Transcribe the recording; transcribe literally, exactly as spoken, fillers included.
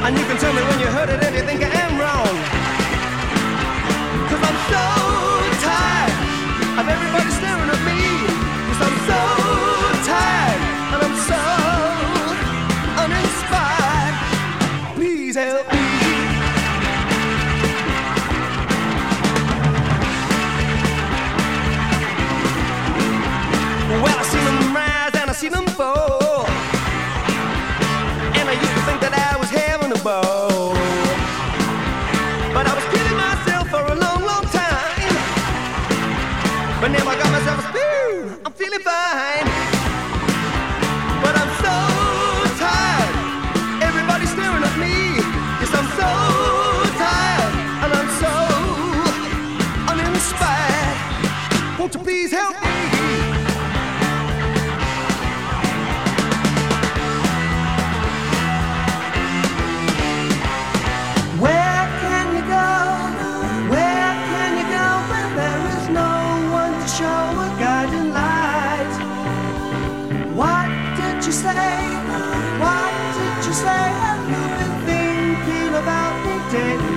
And you can tell me when you heard it if you think I am wrong. Cause I'm so tired of everybody staring at me. Cause I'm so tired and I'm so uninspired. Please help me. Well, I see them rise and I see them fall, and I used to think that I was having a ball, but I was kidding myself for a long, long time. But now I got myself a spoon, I'm feeling fine. But I'm so tired, everybody's staring at me. Yes, I'm so tired and I'm so uninspired. Won't you please help me? You say, what did you say? Have you been thinking about me daily?